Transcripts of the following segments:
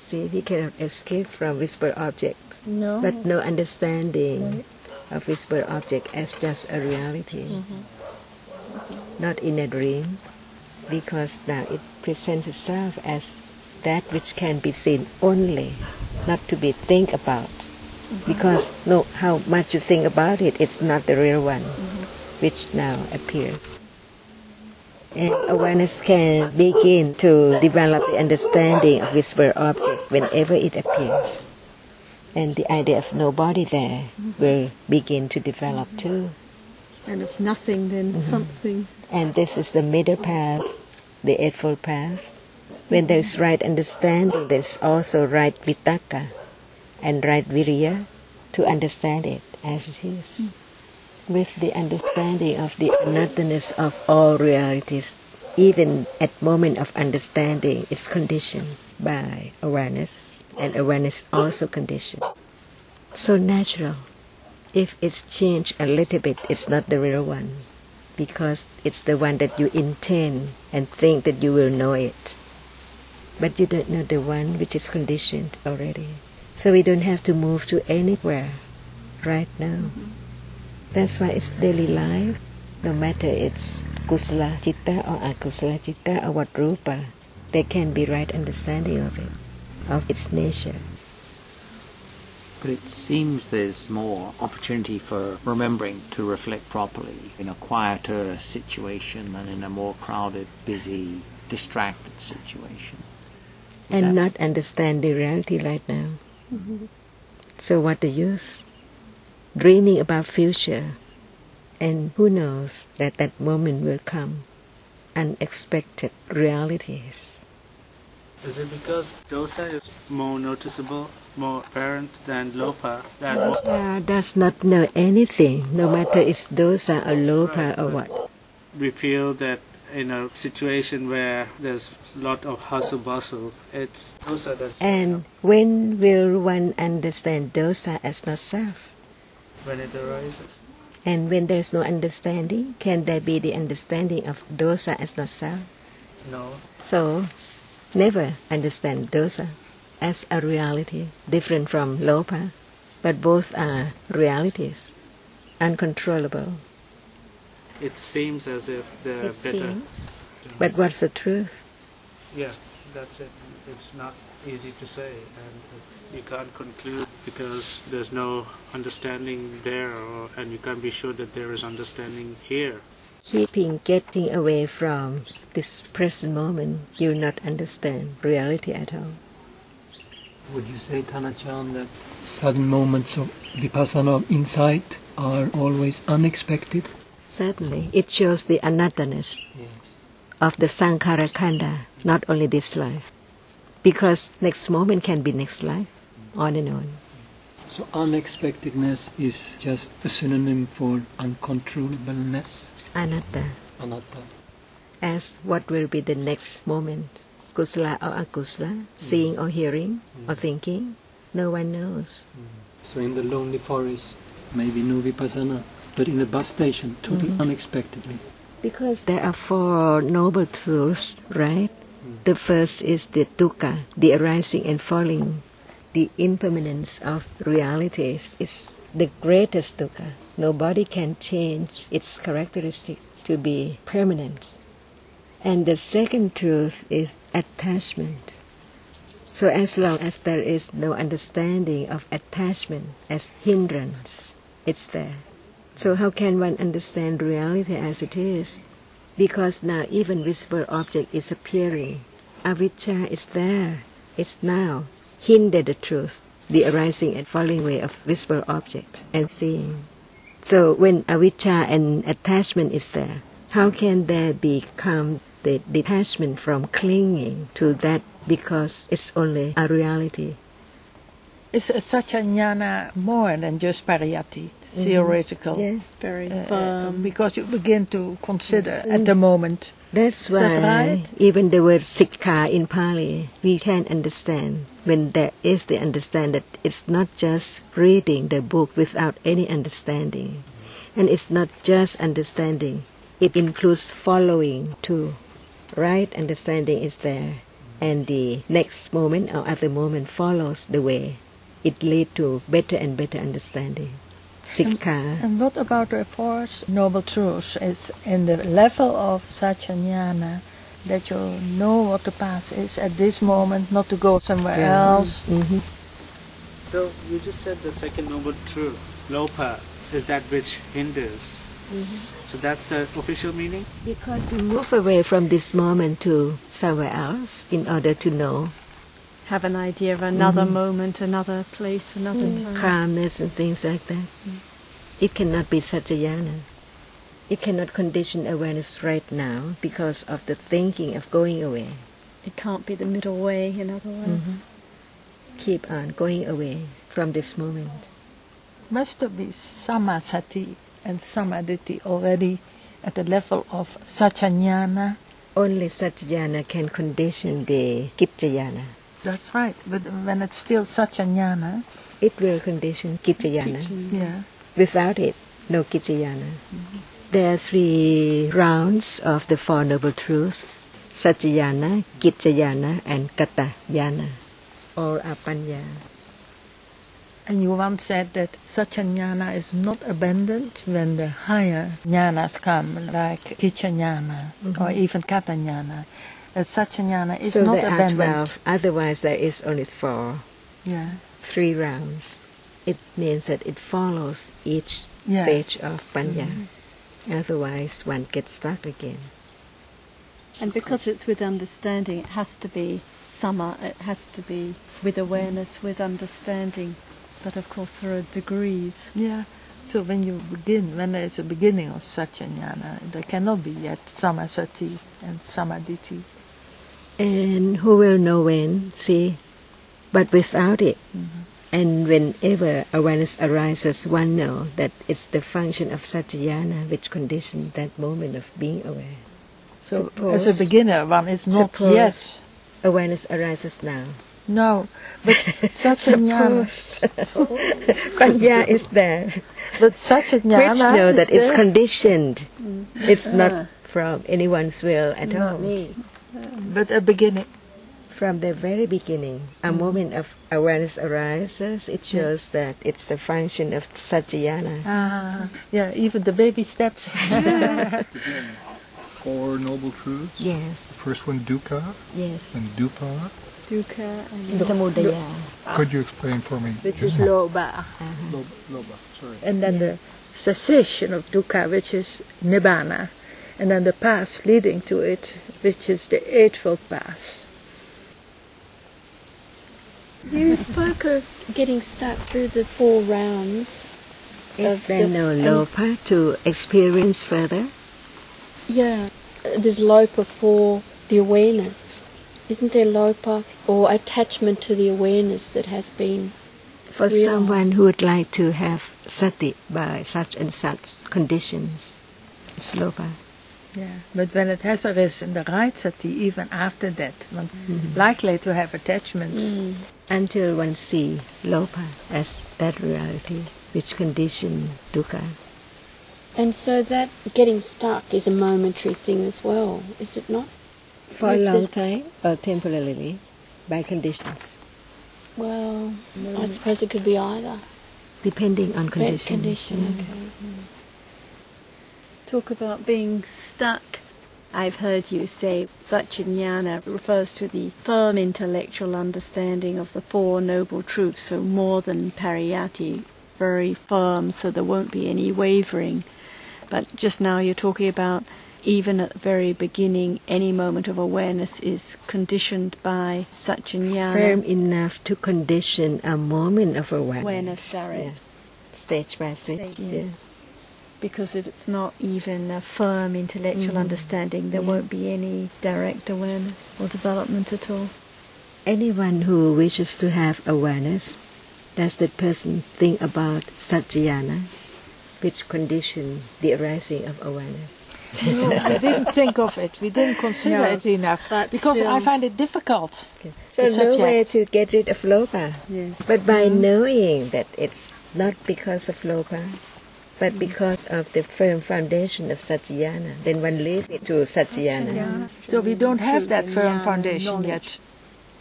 See, we cannot escape from visible object, No. but no understanding Right. of visible object as just a reality, not in a dream, because now it presents itself as that which can be seen only, not to be think about. Because no, how much you think about it, it's not the real one, which now appears. And awareness can begin to develop the understanding of visible object whenever it appears. And the idea of nobody there will begin to develop too. And if nothing, then something. And this is the middle path, the Eightfold Path. When there is right understanding, there is also right vitakka and right viriya to understand it as it is. With the understanding of the anattanness of all realities, even at moment of understanding is conditioned by awareness, and awareness also conditioned. So natural. If it's changed a little bit, it's not the real one, because it's the one that you intend and think that you will know it. But you don't know the one which is conditioned already. So we don't have to move to anywhere right now. That's why it's daily life. No matter it's kusala citta or akusala citta or what rupa, there can be right understanding of it, of its nature. But it seems there's more opportunity for remembering to reflect properly in a quieter situation than in a more crowded, busy, distracted situation. And not understand the reality right now. So what the use? Dreaming about future, and who knows that that moment will come. Unexpected realities. Is it because dosa is more noticeable, more apparent than lopa? Does not know anything, no matter it's dosa or lopa or what. We feel that in a situation where there's a lot of hustle bustle, it's dosa that's... And when will one understand dosa as not self? When it arises. And when there's no understanding, can there be the understanding of dosa as not self? No. So, never understand dosa as a reality different from lopa, but both are realities, uncontrollable. It seems as if they're It better. seems. But what's the truth? Yeah, that's it. It's not easy to say, and you can't conclude because there's no understanding there, and you can't be sure that there is understanding here. Keeping getting away from this present moment, you will not understand reality at all. Would you say, Thanachan, that sudden moments of vipassana, of insight, are always unexpected? Certainly, it shows the anattanness of the sankhara khanda, not only this life. Because next moment can be next life, on and on. So unexpectedness is just a synonym for uncontrollableness? Anatta. Anatta. As what will be the next moment, kusala or akusala, seeing or hearing or thinking, no one knows. So in the lonely forest, maybe no vipassana, but in the bus station, totally unexpectedly. Because there are four noble truths, right? The first is the dukkha, the arising and falling. The impermanence of realities is the greatest dukkha. Nobody can change its characteristics to be permanent. And the second truth is attachment. So as long as there is no understanding of attachment as hindrance, it's there. So how can one understand reality as it is? Because now even visible object is appearing. Avijja is there. It's now. Hinder the truth, the arising and falling away of visible object and seeing. So when avijja and attachment is there, how can there become the detachment from clinging to that because it's only a reality? Is Satyajnana more than just pariyatti, theoretical? Yeah. Very because you begin to consider at the moment. That's Is that why right? even the word sikha in Pali, we can understand when there is the understanding that it's not just reading the book without any understanding. And it's not just understanding, it includes following too. Right understanding is there, and the next moment or other moment follows the way. It leads to better and better understanding. Sikha. And what about the fourth noble truth is in the level of Satchanyana, that you know what the past is at this moment, not to go somewhere else. Mm-hmm. So you just said the second noble truth, lopa, is that which hinders. So that's the official meaning? Because to move away from this moment to somewhere else in order to know Have an idea of another moment, another place, another time. calmness and things like that. It cannot be Satchayana. It cannot condition awareness right now because of the thinking of going away. It can't be the middle way, in other words. Keep on going away from this moment. Must there be Samasati and Samaditi already at the level of Satchanyana? Only Satchayana can condition the Kipchayana. That's right, but when it's still Satchanyana, It will condition Kichayana. yeah. Without it, no Kichayana. There are 3 rounds of the Four Noble Truths: Satchayana, Kichayana, and Katayana. All are Panya. And you once said that Satchanyana is not abandoned when the higher jnanas come, like Kichanyana or even Katanyana. That Satchanyana is So not there are abandoned. 12. Otherwise, there is only 4. Yeah. 3 rounds. It means that it follows each Yeah. stage of Panya. Otherwise, one gets stuck again. And because it's with understanding, it has to be sama, it has to be with awareness, with understanding. But of course there are degrees. Yeah. So when you begin, when there is a beginning of Satchanyana, there cannot be yet Samasati and Samaditi. And who will know when? See? But without it, and whenever awareness arises, one knows that it's the function of Satchayana which conditions that moment of being aware. So Suppose- as a beginner, one is not suppose yet. Awareness arises now. No, but Satchanyana, Panya is there. but Satchanyana Which know is that it's there. conditioned. It's not from anyone's will at all. But a beginning. From the very beginning, a moment of awareness arises. It shows that it's the function of Satchayana. Ah, yeah, even the baby steps. 4 noble truths. Yes, First one, dukkha yes. and dukkha. Dukkha and Samudaya. Could you explain for me? Which is loba. Loba, sorry. And then the cessation of dukkha, which is nibbana. And then the path leading to it, which is the Eightfold Path. You spoke of getting stuck through the 4 rounds. Is of there the- no and- lopa to experience further? Yeah, there's lopa for the awareness. Isn't there lopa or attachment to the awareness that has been? For Real. someone who would like to have sati by such and such conditions, it's lopa. Yeah, but when it has arisen, the right sati, even after that, one likely to have attachments. Until one see lopa as that reality which condition dukkha. And so that getting stuck is a momentary thing as well, is it not? For a With long the- time or temporarily by conditions, Well, I suppose it could be either. depending on That conditions. condition, okay. talk about being stuck. I've heard you say Satchanyana refers to the firm intellectual understanding of the 4 noble truths, so more than pariyatti, very firm, so there won't be any wavering. But just now you're talking about even at the very beginning, any moment of awareness is conditioned by Satchanyana. Firm enough to condition a moment of awareness. Awareness, direct. Yeah. Stage by stage. Stage, Yeah. Because if it's not even a firm intellectual understanding, there won't be any direct awareness or development at all. Anyone who wishes to have awareness, does that person think about Satchayana, which condition the arising of awareness? No, we didn't think of it. We didn't consider No, it enough. but Because still- I find it difficult. So The subject. no way to get rid of lopa, Yes. but by knowing that it's not because of lopa, but because of the firm foundation of Satchayana, then one leaves it to Satchayana. So we don't have that firm foundation yet.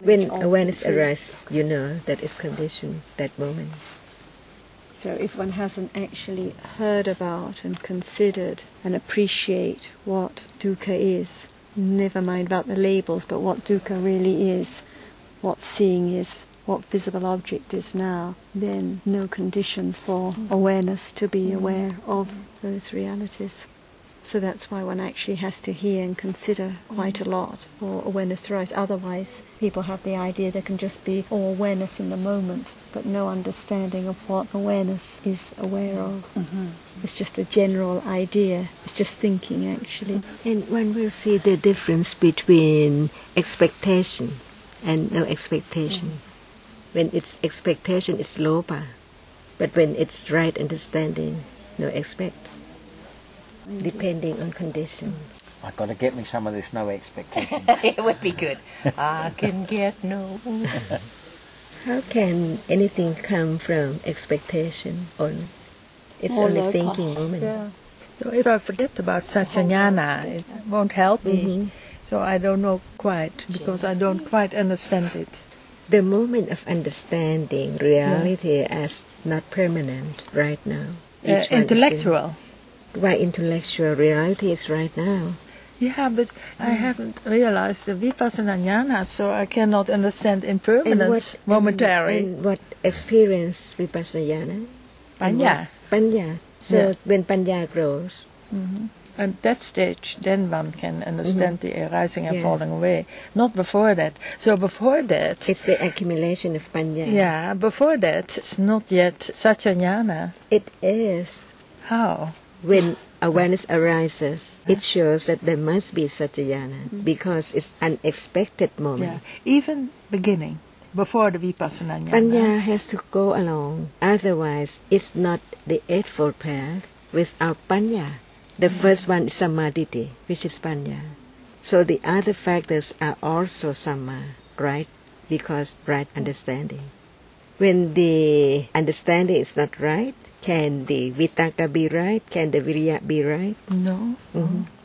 When awareness arises, you know that it's conditioned that moment. So if one hasn't actually heard about and considered and appreciate what dukkha is, never mind about the labels, but what dukkha really is, what seeing is, what visible object is now, then no conditions for awareness to be aware of those realities. So that's why one actually has to hear and consider quite a lot for awareness to rise. Otherwise, people have the idea there can just be all awareness in the moment, but no understanding of what awareness is aware of. It's just a general idea. It's just thinking, actually. And one will see the difference between expectation and no expectation. When it's expectation, it's lopa. But when it's right understanding, no expect. Depending on conditions. I've got to get me some of this no expectation. It would be good. I can get no. How can anything come from expectation on? It's only thinking moment. Yeah. So if I forget about Satchanyana, it won't help me. So I don't know quite, because I don't quite understand it. The moment of understanding reality as not permanent right now. Intellectual. Why intellectual reality is right now. Yeah, but I haven't realized the vipassana jnana, so I cannot understand impermanence momentary. And what experience vipassana jnana? Panya. Panya. So when panya grows. At that stage, then one can understand the arising and falling away. Not before that. So before that... It's the accumulation of panya. Yeah, before that, it's not yet Satchanyana. It is. How? When awareness arises, it shows that there must be Satchanyana because it's unexpected moment. Yeah. Even beginning, before the vipassana jnana. Panya has to go along. Otherwise, it's not the Eightfold Path without panya. The first one is samadhi, which is panya. So the other factors are also samma, right? Because right understanding. When the understanding is not right, can the vitaka be right? Can the viriya be right? No.